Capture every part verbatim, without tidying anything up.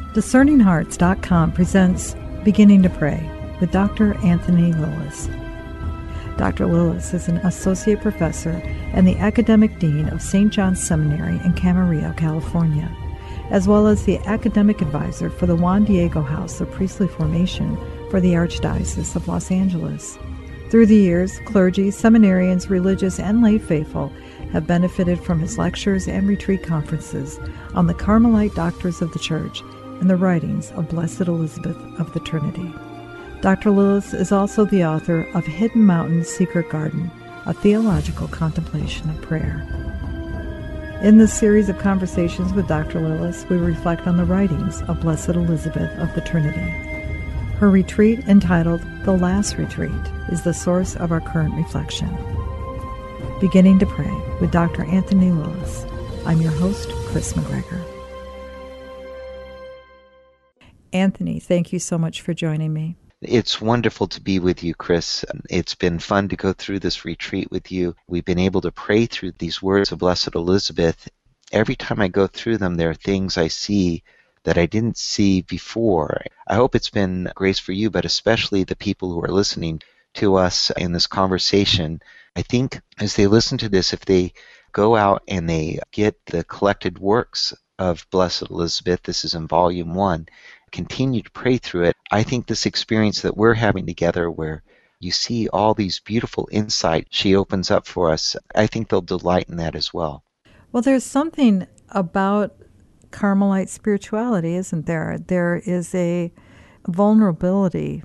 Discerning Hearts dot com presents Beginning to Pray with Doctor Anthony Lilles. Doctor Lilles is an associate professor and the academic dean of Saint John's Seminary in Camarillo, California, as well as the academic advisor for the Juan Diego House of Priestly Formation for the Archdiocese of Los Angeles. Through the years, clergy, seminarians, religious, and lay faithful have benefited from his lectures and retreat conferences on the Carmelite doctors of the Church and the writings of Blessed Elizabeth of the Trinity. Doctor Lilles is also the author of Hidden Mountain's Secret Garden, a theological contemplation of prayer. In this series of conversations with Doctor Lilles, we reflect on the writings of Blessed Elizabeth of the Trinity. Her retreat, entitled The Last Retreat, is the source of our current reflection. Beginning to Pray with Doctor Anthony Lilles. I'm your host, Kris McGregor. Anthony, thank you so much for joining me. It's wonderful to be with you, Kris. It's been fun to go through this retreat with you. We've been able to pray through these words of Blessed Elizabeth. Every time I go through them, there are things I see that I didn't see before. I hope it's been grace for you, but especially the people who are listening to us in this conversation. I think as they listen to this, if they go out and they get the collected works of Blessed Elizabeth, this is in volume one, continue to pray through it, I think this experience that we're having together where you see all these beautiful insights she opens up for us, I think they'll delight in that as well. Well, there's something about Carmelite spirituality, isn't there? There is a vulnerability.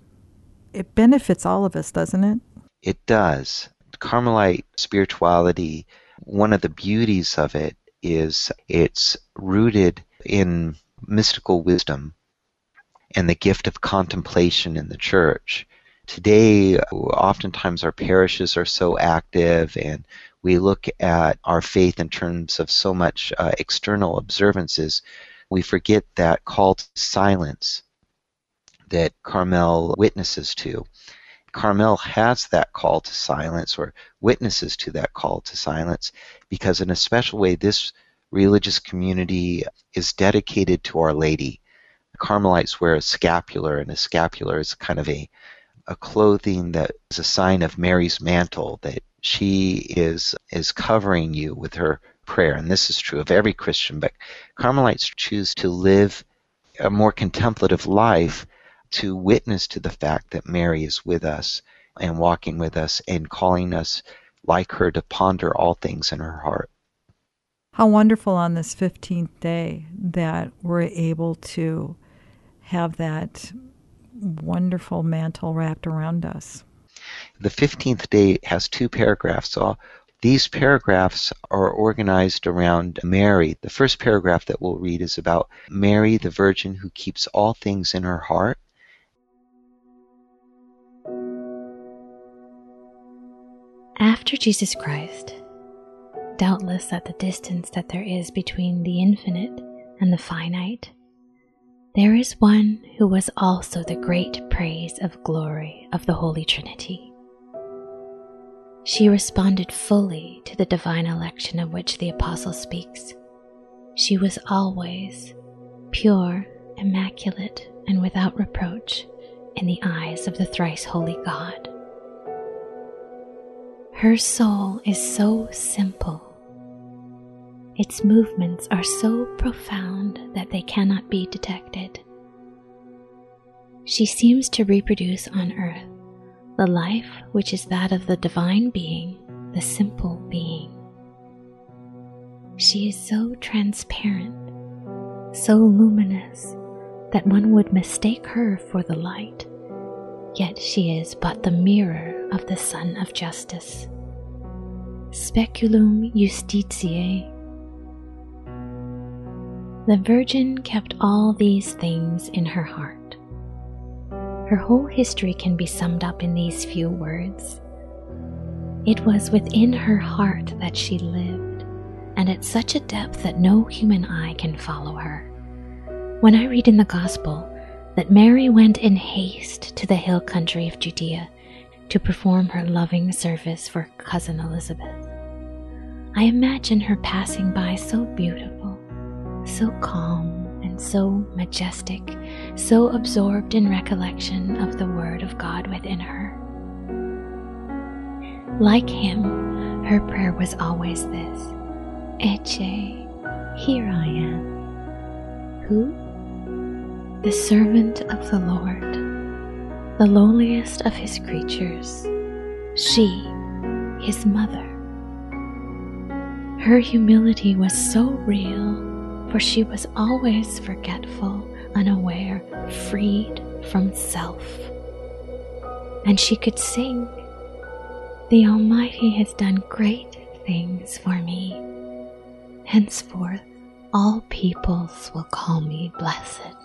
It benefits all of us, doesn't it? It does. Carmelite spirituality, one of the beauties of it is it's rooted in mystical wisdom and the gift of contemplation in the Church. Today, oftentimes our parishes are so active and we look at our faith in terms of so much uh, external observances, we forget that call to silence that Carmel witnesses to. Carmel has that call to silence or witnesses to that call to silence because in a special way this religious community is dedicated to Our Lady. Carmelites wear a scapular, and a scapular is kind of a, a clothing that is a sign of Mary's mantle, that she is, is covering you with her prayer. And this is true of every Christian, but Carmelites choose to live a more contemplative life to witness to the fact that Mary is with us and walking with us and calling us, like her, to ponder all things in her heart. How wonderful on this fifteenth day that we're able to have that wonderful mantle wrapped around us. The fifteenth day has two paragraphs. So these paragraphs are organized around Mary. The first paragraph that we'll read is about Mary, the Virgin who keeps all things in her heart. After Jesus Christ, doubtless at the distance that there is between the infinite and the finite, there is one who was also the great praise of glory of the Holy Trinity. She responded fully to the divine election of which the Apostle speaks. She was always pure, immaculate, and without reproach in the eyes of the thrice holy God. Her soul is so simple. Its movements are so profound that they cannot be detected. She seems to reproduce on earth the life which is that of the divine being, the simple being. She is so transparent, so luminous, that one would mistake her for the light, yet she is but the mirror of the Sun of Justice. Speculum Justitiae. The Virgin kept all these things in her heart. Her whole history can be summed up in these few words. It was within her heart that she lived, and at such a depth that no human eye can follow her. When I read in the Gospel that Mary went in haste to the hill country of Judea to perform her loving service for cousin Elizabeth, I imagine her passing by so beautiful, so calm and and so majestic, so absorbed in recollection of the Word of God within her. Like him, her prayer was always this: Eche, here I am. Who? The servant of the Lord, the lowliest of his creatures, she, his mother. Her humility was so real, for she was always forgetful, unaware, freed from self. And she could sing, "The Almighty has done great things for me. Henceforth all peoples will call me blessed."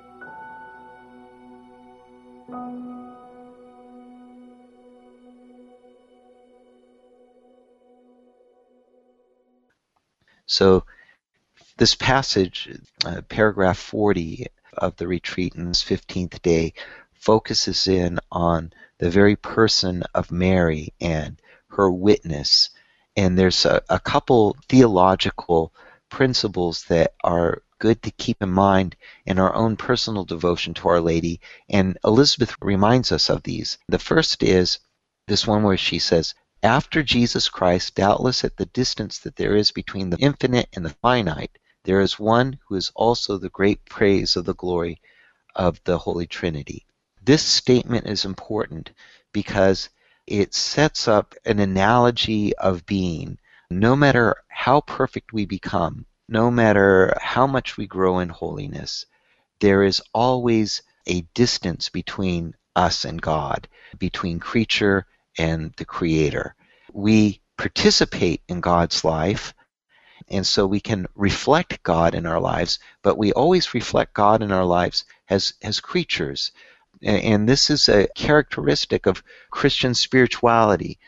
So this passage, uh, paragraph forty of the retreat in this fifteenth day, focuses in on the very person of Mary and her witness. And there's a, a couple theological principles that are good to keep in mind in our own personal devotion to Our Lady, and Elizabeth reminds us of these. The first is this one where she says, "After Jesus Christ, doubtless at the distance that there is between the infinite and the finite, there is one who is also the great praise of the glory of the Holy Trinity." This statement is important because it sets up an analogy of being. No matter how perfect we become, no matter how much we grow in holiness, there is always a distance between us and God, between creature and the Creator. We participate in God's life, and so we can reflect God in our lives, but we always reflect God in our lives as, as creatures. And this is a characteristic of Christian spirituality.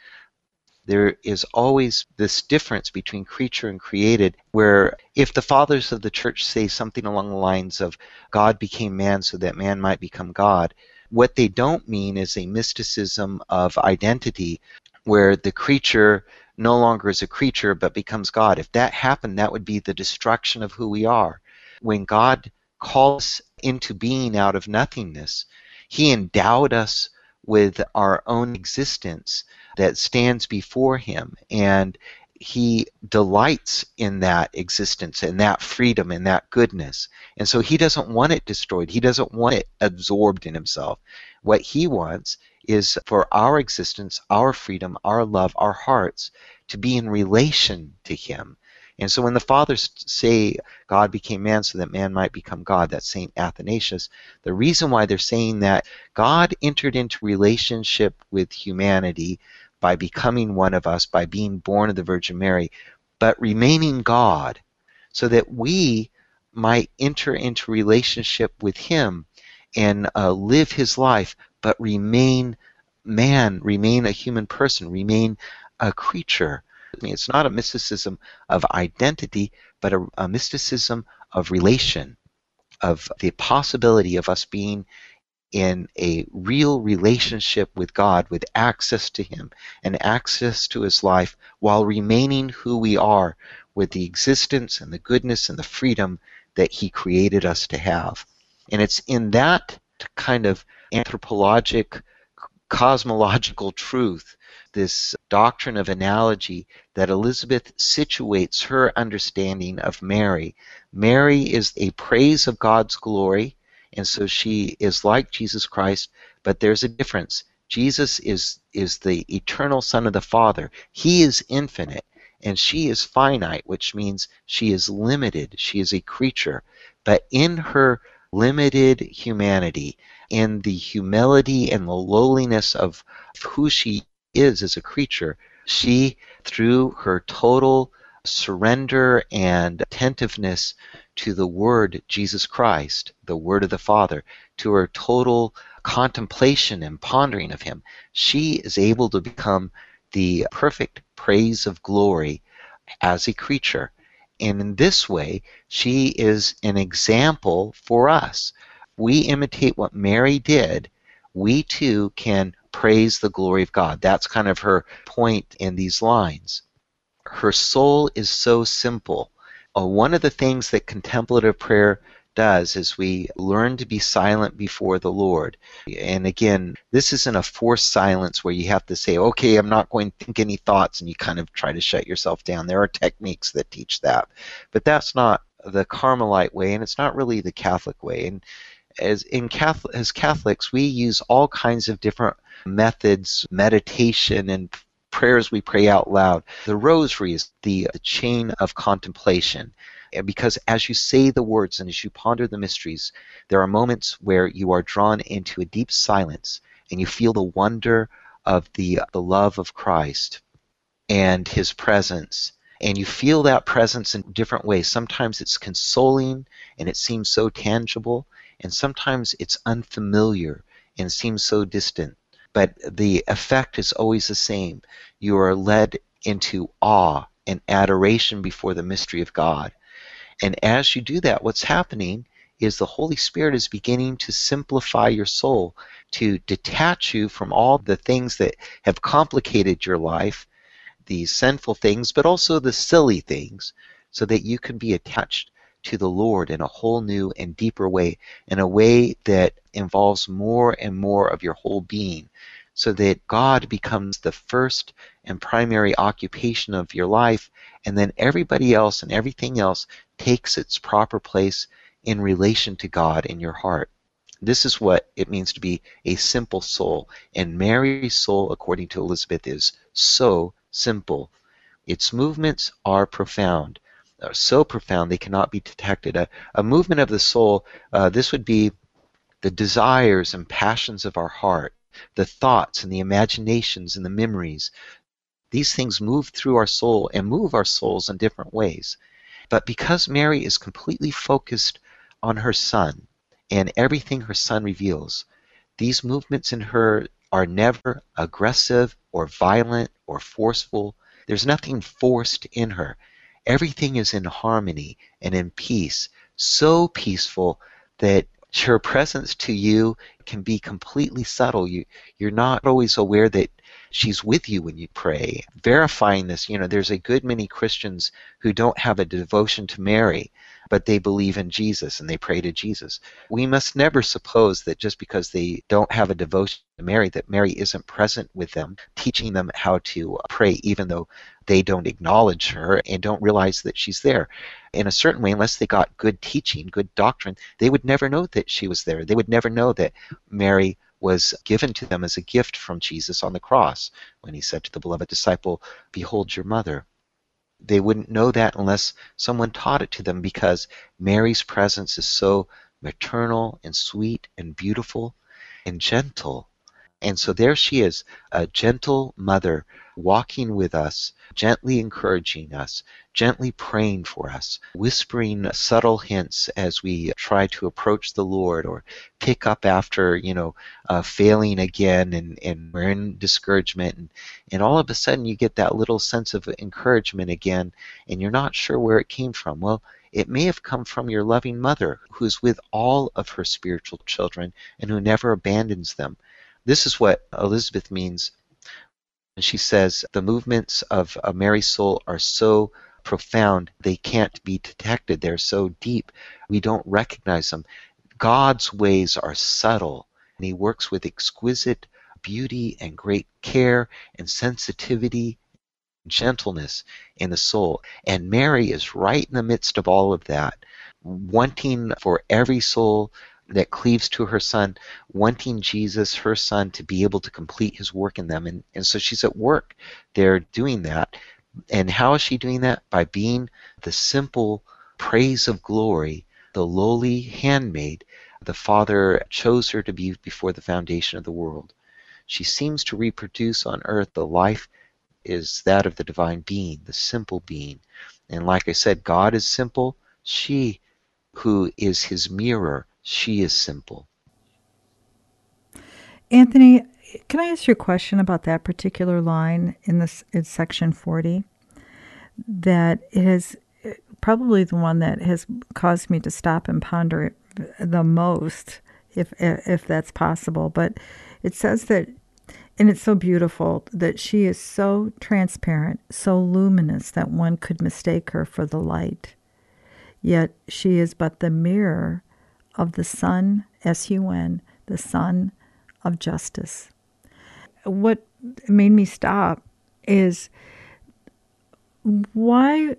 There is always this difference between creature and created, where if the fathers of the church say something along the lines of God became man so that man might become God, what they don't mean is a mysticism of identity where the creature no longer is a creature but becomes God. If that happened, that would be the destruction of who we are. When God called us into being out of nothingness, He endowed us with our own existence that stands before Him, and He delights in that existence and that freedom and that goodness. And so He doesn't want it destroyed. He doesn't want it absorbed in Himself. What He wants is for our existence, our freedom, our love, our hearts to be in relation to Him. And so when the fathers say God became man so that man might become God, that's Saint Athanasius, the reason why they're saying that God entered into relationship with humanity by becoming one of us, by being born of the Virgin Mary, but remaining God, so that we might enter into relationship with Him and uh, live His life, but remain man, remain a human person, remain a creature. I mean, it's not a mysticism of identity, but a, a mysticism of relation, of the possibility of us being in a real relationship with God, with access to Him and access to His life, while remaining who we are, with the existence and the goodness and the freedom that He created us to have. And it's in that kind of anthropologic, cosmological truth, this doctrine of analogy, that Elizabeth situates her understanding of Mary. Mary is a praise of God's glory, and so she is like Jesus Christ, but there's a difference. Jesus is, is the eternal Son of the Father. He is infinite, and she is finite, which means she is limited. She is a creature. But in her limited humanity, in the humility and the lowliness of who she is as a creature, she, through her total surrender and attentiveness to the Word, Jesus Christ, the Word of the Father, to her total contemplation and pondering of Him, she is able to become the perfect praise of glory as a creature. And in this way, she is an example for us. We imitate what Mary did, we too can praise the glory of God. That's kind of her point in these lines. Her soul is so simple. Uh, one of the things that contemplative prayer does is we learn to be silent before the Lord. And again, this isn't a forced silence where you have to say, okay, I'm not going to think any thoughts, and you kind of try to shut yourself down. There are techniques that teach that. But that's not the Carmelite way, and it's not really the Catholic way. And as in Catholic, as Catholics, we use all kinds of different methods, meditation and prayers we pray out loud. The rosary is the, the chain of contemplation. Because as you say the words and as you ponder the mysteries, there are moments where you are drawn into a deep silence and you feel the wonder of the, the love of Christ and His presence. And you feel that presence in different ways. Sometimes it's consoling and it seems so tangible, and sometimes it's unfamiliar and seems so distant. But the effect is always the same. You are led into awe and adoration before the mystery of God. And as you do that, what's happening is the Holy Spirit is beginning to simplify your soul, to detach you from all the things that have complicated your life, these sinful things, but also the silly things, so that you can be attached to the Lord in a whole new and deeper way, in a way that involves more and more of your whole being, so that God becomes the first and primary occupation of your life, and then everybody else and everything else takes its proper place in relation to God in your heart. This is what it means to be a simple soul. And Mary's soul, according to Elizabeth, is so simple. Its movements are profound, are so profound they cannot be detected. A, a movement of the soul, uh, this would be the desires and passions of our heart, the thoughts and the imaginations and the memories. These things move through our soul and move our souls in different ways. But because Mary is completely focused on her Son and everything her Son reveals, these movements in her are never aggressive or violent or forceful. There's nothing forced in her. Everything is in harmony and in peace, so peaceful that her presence to you can be completely subtle. You, you're not always aware that she's with you when you pray. Verifying this, you know, there's a good many Christians who don't have a devotion to Mary, but they believe in Jesus and they pray to Jesus. We must never suppose that just because they don't have a devotion to Mary, that Mary isn't present with them, teaching them how to pray, even though they don't acknowledge her and don't realize that she's there. In a certain way, unless they got good teaching, good doctrine, they would never know that she was there. They would never know that Mary was given to them as a gift from Jesus on the cross when he said to the beloved disciple, "Behold your mother." They wouldn't know that unless someone taught it to them, because Mary's presence is so maternal and sweet and beautiful and gentle. And so there she is, a gentle mother walking with us, gently encouraging us, gently praying for us, whispering subtle hints as we try to approach the Lord or pick up after, you know, uh, failing again and, and we're in discouragement. And, and all of a sudden you get that little sense of encouragement again, and you're not sure where it came from. Well, it may have come from your loving mother, who is with all of her spiritual children and who never abandons them. This is what Elizabeth means when she says the movements of a Mary's soul are so profound they can't be detected. They're so deep we don't recognize them. God's ways are subtle, and he works with exquisite beauty and great care and sensitivity and gentleness in the soul. And Mary is right in the midst of all of that, wanting for every soul that cleaves to her Son, wanting Jesus, her Son, to be able to complete his work in them. And, and so she's at work there doing that. And how is she doing that? By being the simple praise of glory, the lowly handmaid the Father chose her to be before the foundation of the world. She seems to reproduce on earth the life is that of the divine being, the simple being. And like I said, God is simple. She, who is his mirror, she is simple. Anthony, can I ask you a question about that particular line in this in section forty? That it is probably the one that has caused me to stop and ponder it the most, if if that's possible. But it says that, and it's so beautiful, that she is so transparent, so luminous that one could mistake her for the light. Yet she is but the mirror of the Sun, S U N, the Sun of Justice. What made me stop is, why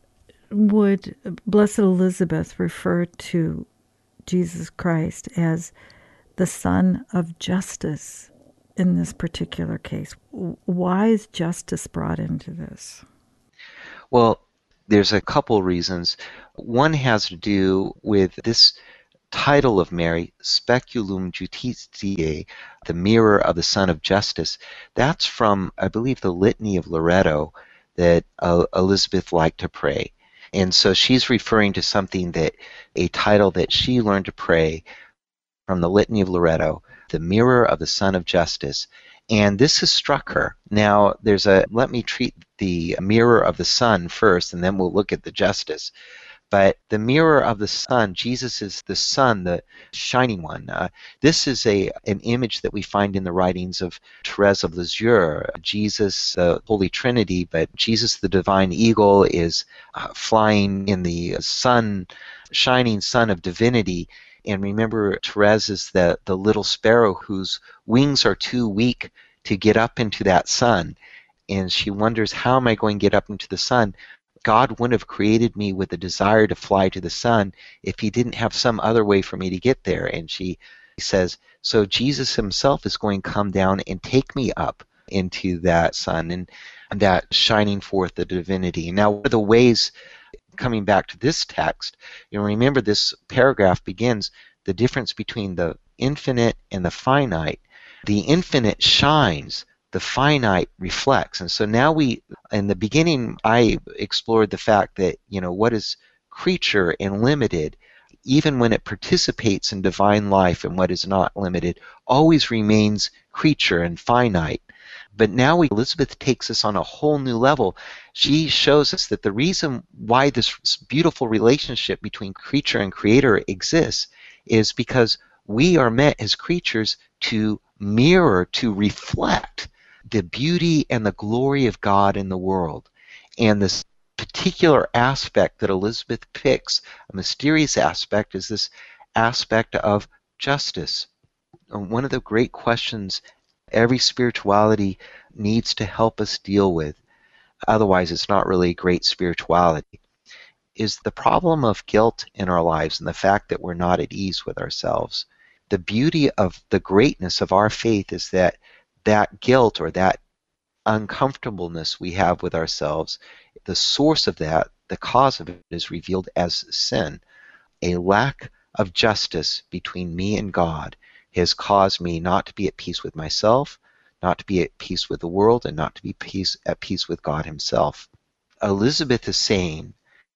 would Blessed Elizabeth refer to Jesus Christ as the Son of Justice in this particular case? Why is justice brought into this? Well, there's a couple reasons. One has to do with this title of Mary, Speculum Justitiae, the mirror of the Son of Justice. That's from, I believe, the Litany of Loretto that uh, Elizabeth liked to pray. And so she's referring to something that, a title that she learned to pray from the Litany of Loretto, the mirror of the Son of Justice. And this has struck her. Now, there's a, let me treat the mirror of the Sun first, and then we'll look at the justice. But the mirror of the Sun, Jesus is the Sun, the shining one. Uh, this is a an image that we find in the writings of Therese of Lisieux. Jesus, the uh, Holy Trinity, but Jesus, the divine eagle, is uh, flying in the sun, shining sun of divinity. And remember, Therese is the, the little sparrow whose wings are too weak to get up into that sun. And she wonders, how am I going to get up into the sun? God wouldn't have created me with a desire to fly to the sun if he didn't have some other way for me to get there. And she says, so Jesus himself is going to come down and take me up into that sun and, and that shining forth the divinity. Now, one of the ways, coming back to this text, you know, remember this paragraph begins, the difference between the infinite and the finite. The infinite shines, the finite reflects. And so now we, in the beginning, I explored the fact that, you know, what is creature and limited, even when it participates in divine life, and what is not limited, always remains creature and finite. But now we, Elizabeth takes us on a whole new level. She shows us that the reason why this beautiful relationship between creature and creator exists is because we are meant as creatures to mirror, to reflect the beauty and the glory of God in the world. And this particular aspect that Elizabeth picks, a mysterious aspect, is this aspect of justice. And one of the great questions every spirituality needs to help us deal with, otherwise it's not really great spirituality, is the problem of guilt in our lives and the fact that we're not at ease with ourselves. The beauty of the greatness of our faith is that that guilt or that uncomfortableness we have with ourselves, the source of that, the cause of it, is revealed as sin. A lack of justice between me and God has caused me not to be at peace with myself, not to be at peace with the world, and not to be peace, at peace with God himself. Elizabeth is saying,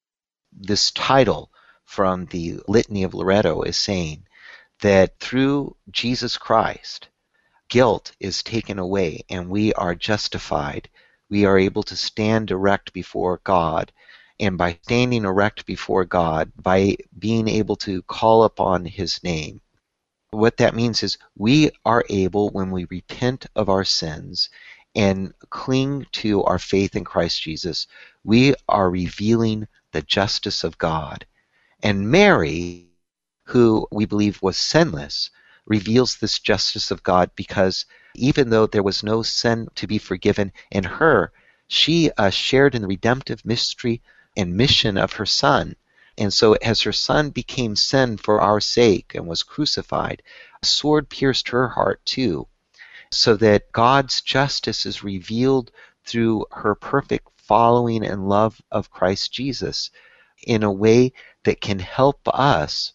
this title from the Litany of Loretto is saying that through Jesus Christ, guilt is taken away and we are justified. We are able to stand erect before God. And by standing erect before God, by being able to call upon his name, what that means is we are able, when we repent of our sins and cling to our faith in Christ Jesus, we are revealing the justice of God. And Mary, who we believe was sinless, reveals this justice of God because even though there was no sin to be forgiven in her, she uh, shared in the redemptive mystery and mission of her Son. And so as her Son became sin for our sake and was crucified, a sword pierced her heart too, so that God's justice is revealed through her perfect following and love of Christ Jesus in a way that can help us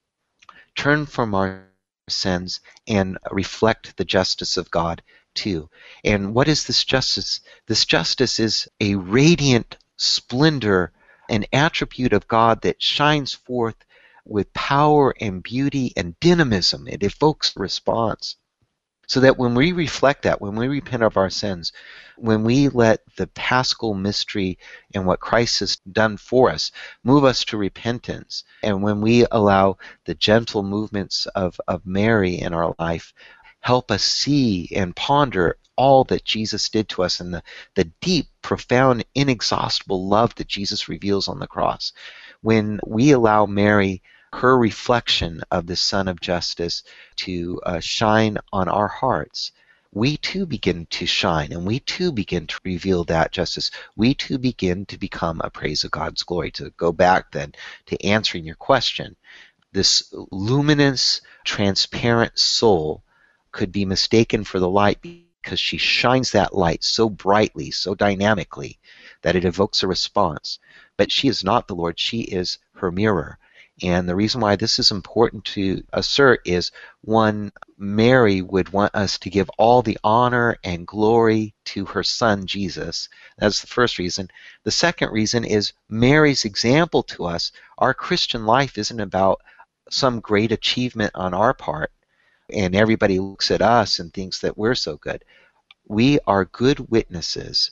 turn from our sins and reflect the justice of God too. And what is this justice? This justice is a radiant splendor, an attribute of God that shines forth with power and beauty and dynamism. It evokes response. So that when we reflect that, when we repent of our sins, when we let the paschal mystery and what Christ has done for us move us to repentance, and when we allow the gentle movements of, of Mary in our life help us see and ponder all that Jesus did to us and the, the deep, profound, inexhaustible love that Jesus reveals on the cross, when we allow Mary her reflection of the Sun of Justice to uh, shine on our hearts, we too begin to shine, and we too begin to reveal that justice. We too begin to become a praise of God's glory. To go back then to answering your question, this luminous, transparent soul could be mistaken for the light because she shines that light so brightly, so dynamically, that it evokes a response. But she is not the Lord. She is her mirror. And the reason why this is important to assert is, one, Mary would want us to give all the honor and glory to her son, Jesus. That's the first reason. The second reason is Mary's example to us. Our Christian life isn't about some great achievement on our part, and everybody looks at us and thinks that we're so good. We are good witnesses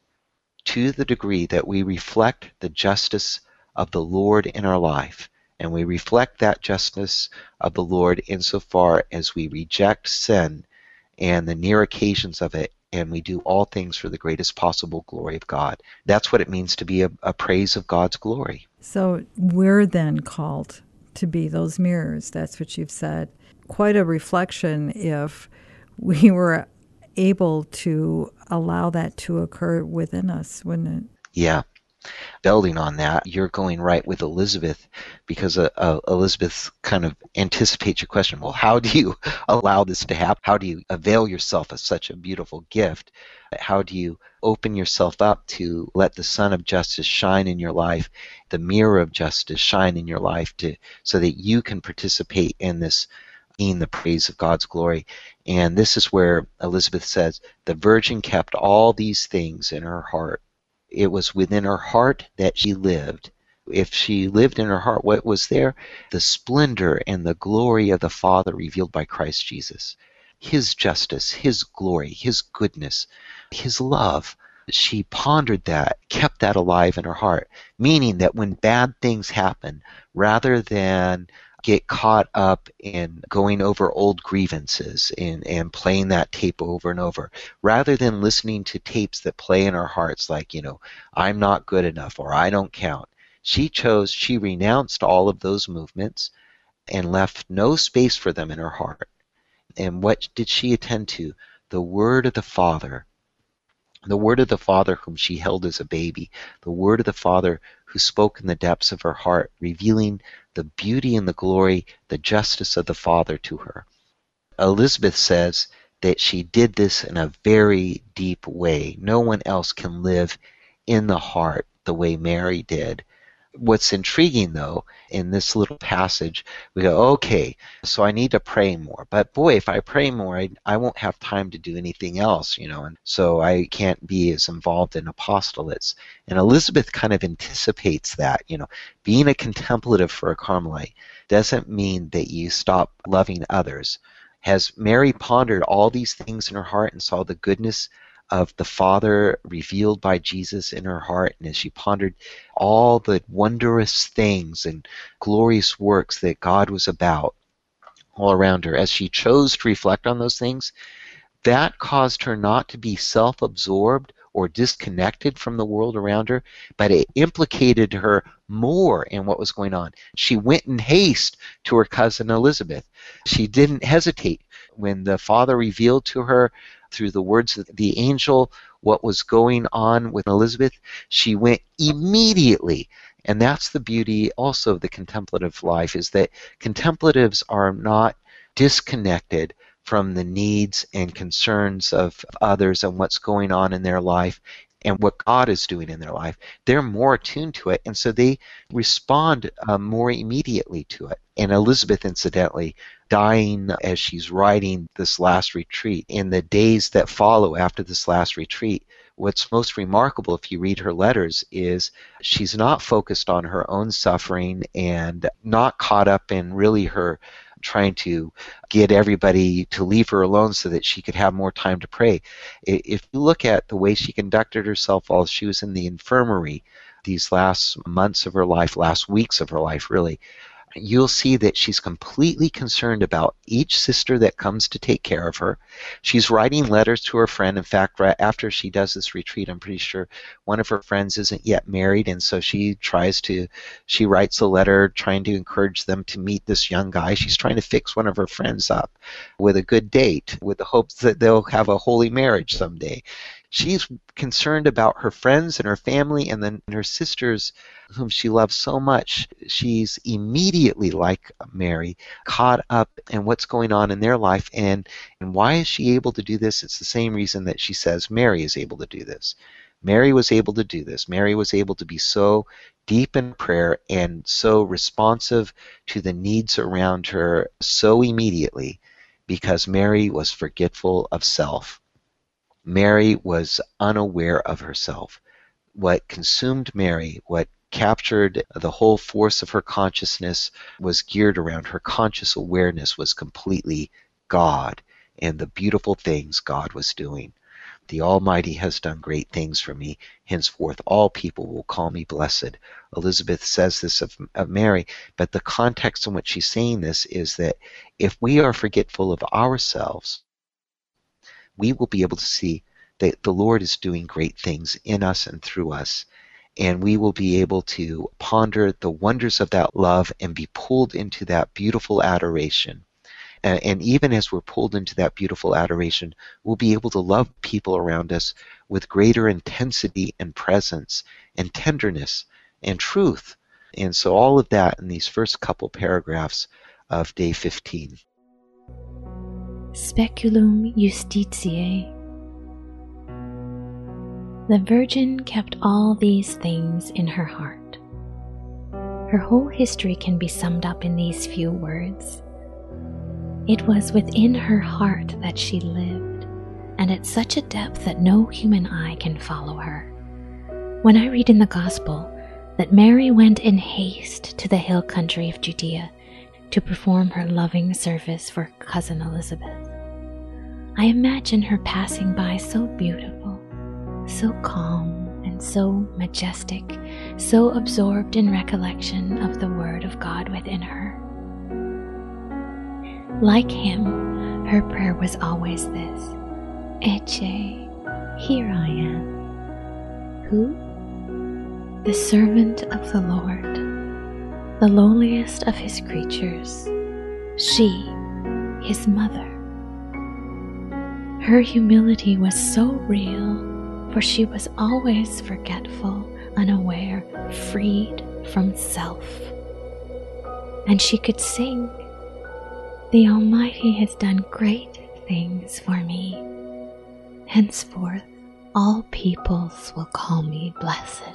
to the degree that we reflect the justice of the Lord in our life. And we reflect that justice of the Lord insofar as we reject sin and the near occasions of it, and we do all things for the greatest possible glory of God. That's what it means to be a, a praise of God's glory. So we're then called to be those mirrors. That's what you've said. Quite a reflection if we were able to allow that to occur within us, wouldn't it? Yeah. Building on that, you're going right with Elizabeth, because uh, uh, Elizabeth kind of anticipates your question. Well, how do you allow this to happen? How do you avail yourself of such a beautiful gift? How do you open yourself up to let the sun of justice shine in your life, the mirror of justice shine in your life, to so that you can participate in this, in the praise of God's glory? And this is where Elizabeth says, the virgin kept all these things in her heart. It was within her heart that she lived. If she lived in her heart, what was there? The splendor and the glory of the Father revealed by Christ Jesus. His justice, His glory, His goodness, His love. She pondered that, kept that alive in her heart, meaning that when bad things happen, rather than get caught up in going over old grievances and, and playing that tape over and over, rather than listening to tapes that play in our hearts like, you know, I'm not good enough or I don't count. She chose, she renounced all of those movements and left no space for them in her heart. And what did she attend to? The word of the Father. The word of the Father whom she held as a baby. The word of the Father who spoke in the depths of her heart, revealing the beauty and the glory, the justice of the Father to her. Elizabeth says that she did this in a very deep way. No one else can live in the heart the way Mary did. What's intriguing, though, in this little passage, we go, okay, so I need to pray more. But boy, if I pray more, I, I won't have time to do anything else, you know, and so I can't be as involved in apostolates. And Elizabeth kind of anticipates that, you know, being a contemplative for a Carmelite doesn't mean that you stop loving others. Has Mary pondered all these things in her heart and saw the goodness of the Father revealed by Jesus in her heart, and as she pondered all the wondrous things and glorious works that God was about all around her, as she chose to reflect on those things, that caused her not to be self-absorbed or disconnected from the world around her, but it implicated her more in what was going on. She went in haste to her cousin Elizabeth. She didn't hesitate. When the Father revealed to her through the words of the angel what was going on with Elizabeth, she went immediately. And that's the beauty also of the contemplative life, is that contemplatives are not disconnected from the needs and concerns of others and what's going on in their life and what God is doing in their life. They're more attuned to it, and so they respond uh, more immediately to it. And Elizabeth, incidentally, dying as she's writing this last retreat, in the days that follow after this last retreat, what's most remarkable if you read her letters is she's not focused on her own suffering and not caught up in really her trying to get everybody to leave her alone so that she could have more time to pray. If you look at the way she conducted herself while she was in the infirmary these last months of her life, last weeks of her life really, you'll see that she's completely concerned about each sister that comes to take care of her. She's writing letters to her friend. In fact, right after she does this retreat, I'm pretty sure one of her friends isn't yet married, and so she tries to, she writes a letter trying to encourage them to meet this young guy. She's trying to fix one of her friends up with a good date, with the hopes that they'll have a holy marriage someday. She's concerned about her friends and her family, and then her sisters, whom she loves so much. She's immediately, like Mary, caught up in what's going on in their life. And, and why is she able to do this? It's the same reason that she says Mary is able to do this. Mary was able to do this. Mary was able to be so deep in prayer and so responsive to the needs around her so immediately because Mary was forgetful of self. Mary was unaware of herself. What consumed Mary, what captured the whole force of her consciousness, was geared around her conscious awareness was completely God and the beautiful things God was doing. The Almighty has done great things for me. Henceforth all people will call me blessed. Elizabeth says this of, of Mary, but the context in which she's saying this is that if we are forgetful of ourselves, we will be able to see that the Lord is doing great things in us and through us, and we will be able to ponder the wonders of that love and be pulled into that beautiful adoration. And, and even as we're pulled into that beautiful adoration, we'll be able to love people around us with greater intensity and presence and tenderness and truth. And so all of that in these first couple paragraphs of day fifteen. Speculum Justitiae. The Virgin kept all these things in her heart. Her whole history can be summed up in these few words. It was within her heart that she lived, and at such a depth that no human eye can follow her. When I read in the Gospel that Mary went in haste to the hill country of Judea to perform her loving service for cousin Elizabeth, I imagine her passing by so beautiful, so calm, and so majestic, so absorbed in recollection of the Word of God within her. Like him, her prayer was always this: Ecce, here I am. Who? The servant of the Lord, the lowliest of his creatures, she, his mother. Her humility was so real, for she was always forgetful, unaware, freed from self. And she could sing, "The Almighty has done great things for me. Henceforth all peoples will call me blessed."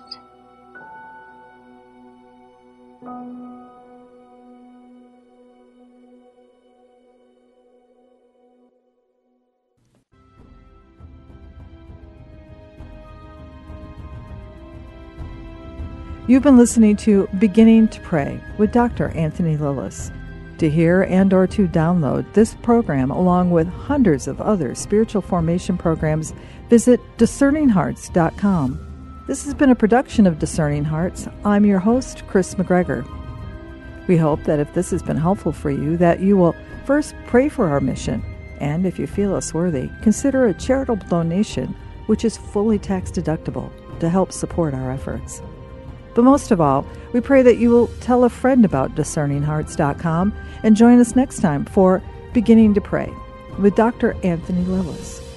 You've been listening to Beginning to Pray with Doctor Anthony Lilles. To hear and or to download this program along with hundreds of other spiritual formation programs, visit discerning hearts dot com. This has been a production of Discerning Hearts. I'm your host, Chris McGregor. We hope that if this has been helpful for you, that you will first pray for our mission, and if you feel us worthy, consider a charitable donation, which is fully tax deductible, to help support our efforts. But most of all, we pray that you will tell a friend about discerning hearts dot com and join us next time for Beginning to Pray with Doctor Anthony Lilles.